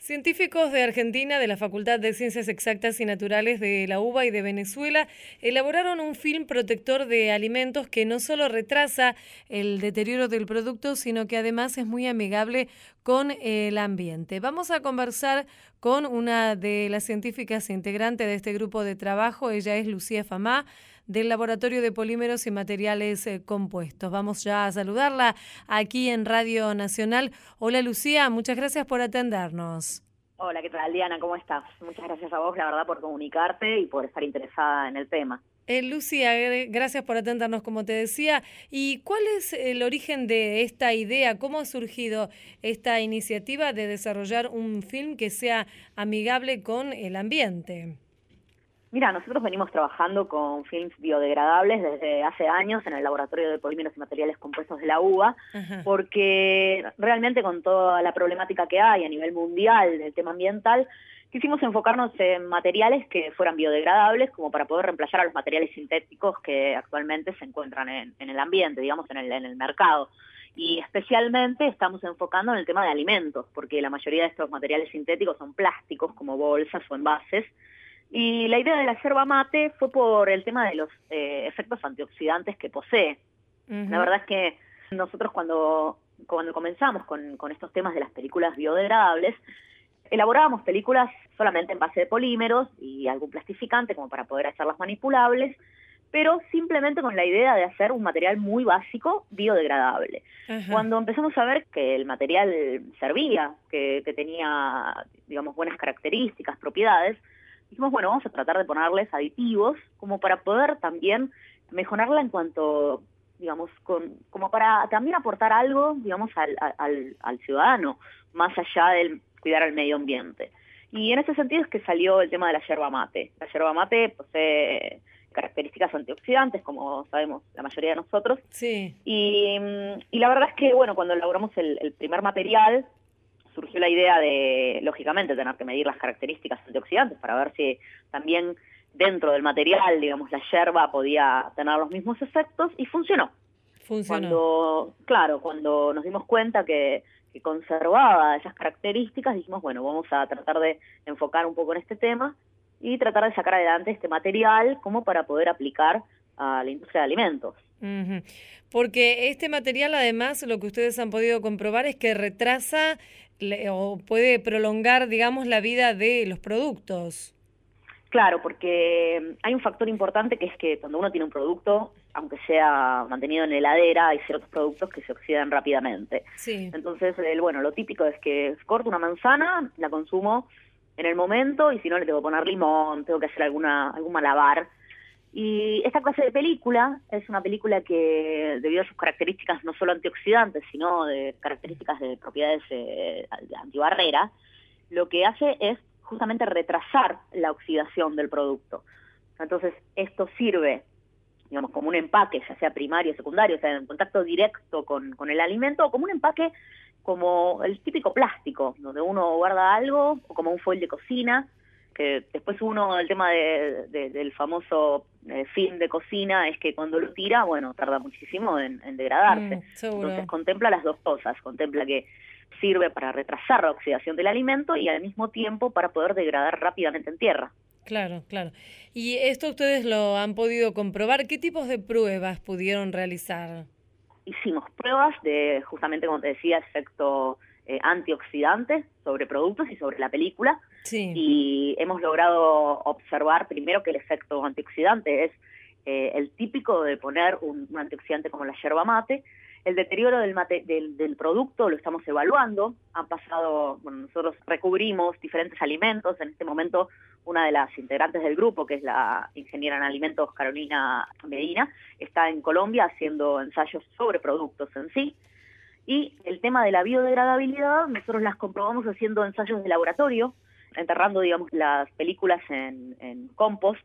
Científicos de Argentina, de la Facultad de Ciencias Exactas y Naturales de la UBA y de Venezuela, elaboraron un film protector de alimentos que no solo retrasa el deterioro del producto, sino que además es muy amigable con el ambiente. Vamos a conversar con una de las científicas integrantes de este grupo de trabajo. Ella es Lucía Famá, del Laboratorio de Polímeros y Materiales Compuestos. Vamos ya a saludarla aquí en Radio Nacional. Hola Lucía, muchas gracias por atendernos. Hola, ¿qué tal, Diana? ¿Cómo estás? Muchas gracias a vos, la verdad, por comunicarte y por estar interesada en el tema. Lucía, gracias por atendernos, como te decía. ¿Y cuál es el origen de esta idea? ¿Cómo ha surgido esta iniciativa de desarrollar un film que sea amigable con el ambiente? Mira, nosotros venimos trabajando con films biodegradables desde hace años en el Laboratorio de Polímeros y Materiales Compuestos de la UBA, porque realmente con toda la problemática que hay a nivel mundial del tema ambiental, quisimos enfocarnos en materiales que fueran biodegradables como para poder reemplazar a los materiales sintéticos que actualmente se encuentran en el ambiente, digamos, en el mercado. Y especialmente estamos enfocando en el tema de alimentos, porque la mayoría de estos materiales sintéticos son plásticos como bolsas o envases. Y la idea de la yerba mate fue por el tema de los efectos antioxidantes que posee. La verdad es que nosotros cuando comenzamos con estos temas de las películas biodegradables, elaborábamos películas solamente en base de polímeros y algún plastificante como para poder hacerlas manipulables, pero simplemente con la idea de hacer un material muy básico, biodegradable. Cuando empezamos a ver que el material servía, que tenía, digamos, buenas características, propiedades, dijimos, bueno, vamos a tratar de ponerles aditivos como para poder también mejorarla en cuanto, digamos, como para también aportar algo, digamos, al ciudadano, más allá del cuidar al medio ambiente. Y en ese sentido es que salió el tema de la yerba mate. La yerba mate posee características antioxidantes, como sabemos la mayoría de nosotros. Sí. Y la verdad es que, bueno, cuando elaboramos el primer material, surgió la idea de, lógicamente, tener que medir las características antioxidantes para ver si también dentro del material, digamos, la yerba podía tener los mismos efectos, y funcionó. Cuando nos dimos cuenta que conservaba esas características, dijimos, bueno, vamos a tratar de enfocar un poco en este tema y tratar de sacar adelante este material como para poder aplicar a la industria de alimentos. Porque este material, además, lo que ustedes han podido comprobar es que retrasa o puede prolongar, digamos, la vida de los productos. Claro, porque hay un factor importante que es que cuando uno tiene un producto, aunque sea mantenido en heladera, hay ciertos productos que se oxidan rápidamente. Sí. Entonces, lo típico es que corto una manzana, la consumo en el momento, y si no le tengo que poner limón, tengo que hacer algún malabar. Y esta clase de película es una película que, debido a sus características no solo antioxidantes, sino de características de propiedades antibarrera, lo que hace es justamente retrasar la oxidación del producto. Entonces, esto sirve, digamos, como un empaque, ya sea primario o secundario, o sea, en contacto directo con el alimento, o como un empaque como el típico plástico, donde uno guarda algo, o como un foil de cocina, que después el tema del famoso film de cocina es que cuando lo tira, bueno, tarda muchísimo en degradarse. Entonces contempla las dos cosas, contempla que sirve para retrasar la oxidación del alimento y al mismo tiempo para poder degradar rápidamente en tierra. Claro, claro. ¿Y esto ustedes lo han podido comprobar? ¿Qué tipos de pruebas pudieron realizar? Hicimos pruebas de, justamente como te decía, efecto antioxidante sobre productos y sobre la película. Sí. Y hemos logrado observar primero que el efecto antioxidante es el típico de poner un antioxidante como la yerba mate. El deterioro del producto lo estamos evaluando. Nosotros recubrimos diferentes alimentos. En este momento, una de las integrantes del grupo, que es la ingeniera en alimentos Carolina Medina, está en Colombia haciendo ensayos sobre productos en sí. Y el tema de la biodegradabilidad, nosotros las comprobamos haciendo ensayos de laboratorio, enterrando, digamos, las películas en compost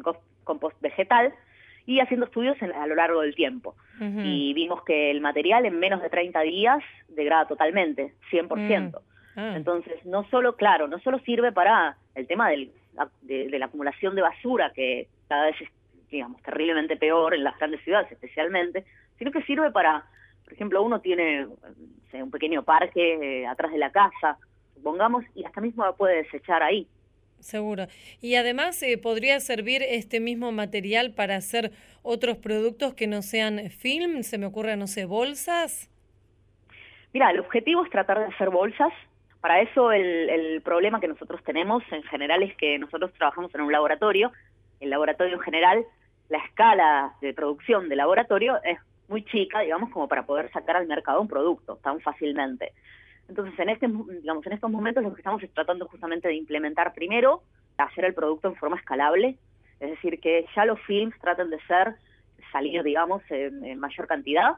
vegetal, y haciendo estudios a lo largo del tiempo. Y vimos que el material en menos de 30 días degrada totalmente, 100%. Entonces, no solo sirve para el tema de la acumulación de basura, que cada vez es, digamos, terriblemente peor en las grandes ciudades especialmente, sino que sirve para, por ejemplo, uno tiene un pequeño parque atrás de la casa, supongamos, y hasta mismo la puede desechar ahí. Seguro. Y además, ¿podría servir este mismo material para hacer otros productos que no sean film? Se me ocurre, no sé, bolsas. Mira, el objetivo es tratar de hacer bolsas. Para eso el problema que nosotros tenemos en general es que nosotros trabajamos en un laboratorio. El laboratorio en general, la escala de producción del laboratorio es muy chica, digamos, como para poder sacar al mercado un producto tan fácilmente. Entonces, en estos momentos lo que estamos es tratando justamente de implementar primero, hacer el producto en forma escalable, es decir, que ya los films traten de salir, digamos, en mayor cantidad,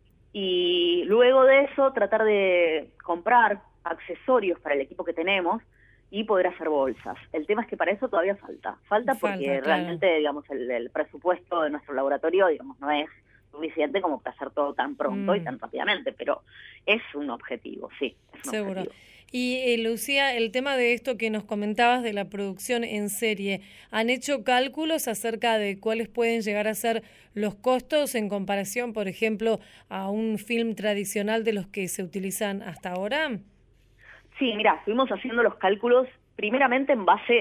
y luego de eso tratar de comprar accesorios para el equipo que tenemos y poder hacer bolsas. El tema es que para eso todavía falta porque realmente, digamos, el presupuesto de nuestro laboratorio, digamos, no es suficiente como para hacer todo tan pronto y tan rápidamente, pero es un objetivo, sí, es un Seguro. objetivo. Y Lucía, el tema de esto que nos comentabas de la producción en serie, ¿han hecho cálculos acerca de cuáles pueden llegar a ser los costos en comparación, por ejemplo, a un film tradicional de los que se utilizan hasta ahora? Sí, mira, estuvimos haciendo los cálculos primeramente en base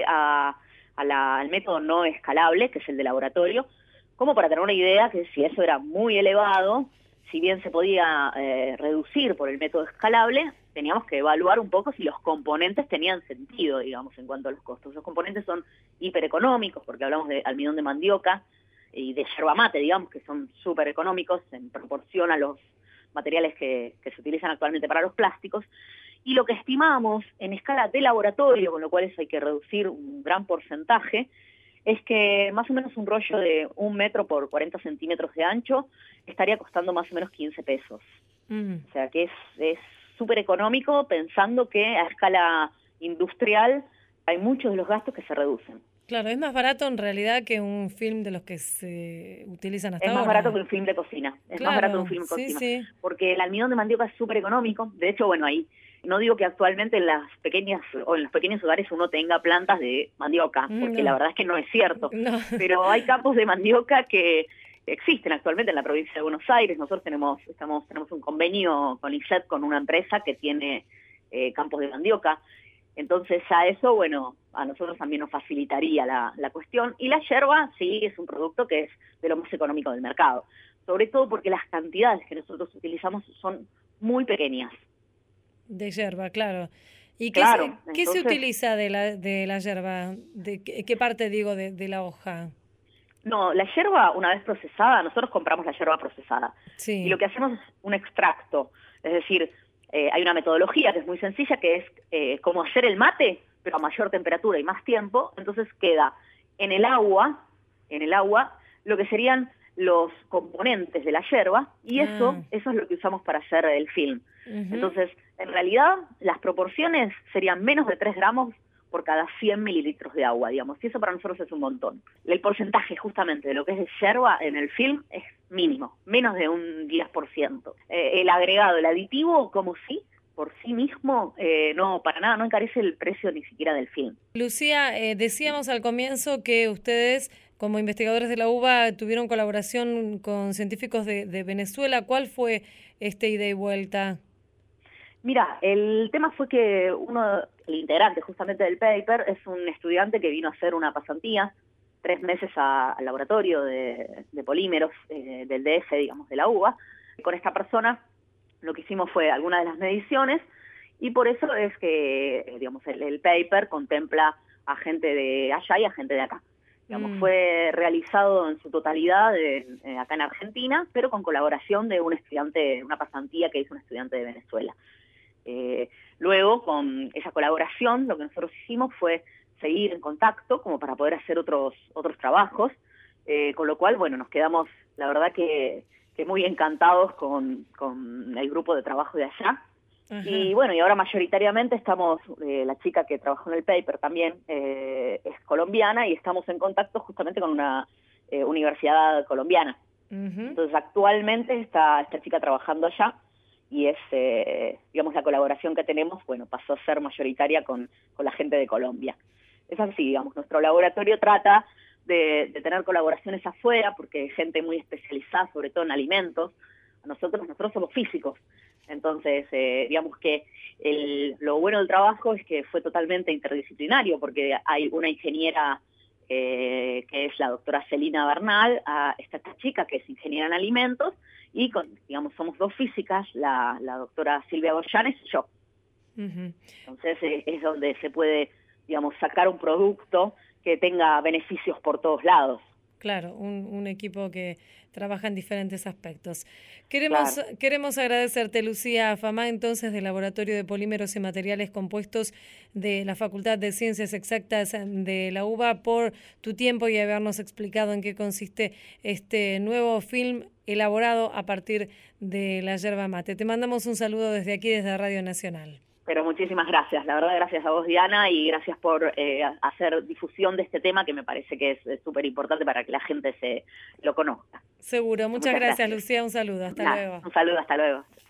al método no escalable, que es el de laboratorio, como para tener una idea que si eso era muy elevado, si bien se podía reducir por el método escalable, teníamos que evaluar un poco si los componentes tenían sentido, digamos, en cuanto a los costos. Los componentes son hipereconómicos, porque hablamos de almidón de mandioca y de yerba mate, digamos, que son súper económicos en proporción a los materiales que se utilizan actualmente para los plásticos. Y lo que estimamos en escala de laboratorio, con lo cual eso hay que reducir un gran porcentaje, es que más o menos un rollo de 1 metro por 40 centímetros de ancho estaría costando más o menos 15 pesos. O sea que es súper económico, pensando que a escala industrial hay muchos de los gastos que se reducen. Claro, es más barato en realidad que un film de los que se utilizan hasta ahora. Es más barato que un film de cocina, más barato que un film de cocina, sí. Porque el almidón de mandioca es súper económico. De hecho, bueno, ahí no digo que actualmente en las pequeñas o en los pequeños hogares uno tenga plantas de mandioca, porque la verdad es que no es cierto. No. Pero hay campos de mandioca que existen actualmente en la provincia de Buenos Aires. Nosotros tenemos un convenio con INSET, con una empresa que tiene campos de mandioca. Entonces a eso, bueno, a nosotros también nos facilitaría la cuestión. Y la yerba, sí, es un producto que es de lo más económico del mercado. Sobre todo porque las cantidades que nosotros utilizamos son muy pequeñas. De yerba, claro. ¿Y claro, qué se utiliza de la yerba? ¿De qué parte, digo, de la hoja? No, la yerba, una vez procesada, nosotros compramos la yerba procesada. Sí. Y lo que hacemos es un extracto. Es decir, hay una metodología que es muy sencilla, que es como hacer el mate, pero a mayor temperatura y más tiempo. Entonces queda en el agua lo que serían los componentes de la yerba, y eso es lo que usamos para hacer el film. Entonces, en realidad, las proporciones serían menos de 3 gramos por cada 100 mililitros de agua, digamos, y eso para nosotros es un montón. El porcentaje justamente de lo que es de yerba en el film es mínimo, menos de un 10%. El agregado, el aditivo, como sí, por sí mismo, no, para nada, no encarece el precio ni siquiera del film. Lucía, decíamos al comienzo que ustedes, como investigadores de la UBA, tuvieron colaboración con científicos de Venezuela. ¿Cuál fue ida y vuelta? Mira, el tema fue que el integrante justamente del paper es un estudiante que vino a hacer una pasantía, 3 meses al laboratorio de polímeros del DF, digamos, de la UBA. Con esta persona lo que hicimos fue algunas de las mediciones, y por eso es que, digamos, el paper contempla a gente de allá y a gente de acá. Digamos, fue realizado en su totalidad acá en Argentina, pero con colaboración de un estudiante, una pasantía que hizo un estudiante de Venezuela. Luego, con esa colaboración, lo que nosotros hicimos fue seguir en contacto como para poder hacer otros trabajos, con lo cual, bueno, nos quedamos, la verdad que muy encantados con el grupo de trabajo de allá. Ajá. Y bueno, y ahora mayoritariamente estamos, la chica que trabajó en el paper también es colombiana, y estamos en contacto justamente con una universidad colombiana. Entonces actualmente está esta chica trabajando allá, y es, digamos, la colaboración que tenemos, bueno, pasó a ser mayoritaria con la gente de Colombia. Es así, digamos, nuestro laboratorio trata de tener colaboraciones afuera, porque hay gente muy especializada, sobre todo en alimentos. Nosotros somos físicos, Entonces, digamos que lo bueno del trabajo es que fue totalmente interdisciplinario, porque hay una ingeniera que es la doctora Celina Bernal, está esta chica que es ingeniera en alimentos, y digamos somos dos físicas, la doctora Silvia Goyanes y yo. Entonces es donde se puede, digamos, sacar un producto que tenga beneficios por todos lados. Claro, un equipo que trabaja en diferentes aspectos. Queremos agradecerte, Lucía Famá, entonces, del Laboratorio de Polímeros y Materiales Compuestos de la Facultad de Ciencias Exactas de la UBA, por tu tiempo y habernos explicado en qué consiste este nuevo film elaborado a partir de la yerba mate. Te mandamos un saludo desde aquí, desde Radio Nacional. Pero muchísimas gracias, la verdad, gracias a vos, Diana, y gracias por hacer difusión de este tema, que me parece que es súper importante para que la gente lo conozca. Seguro, muchas gracias, Lucía, un saludo, hasta luego. Un saludo, hasta luego.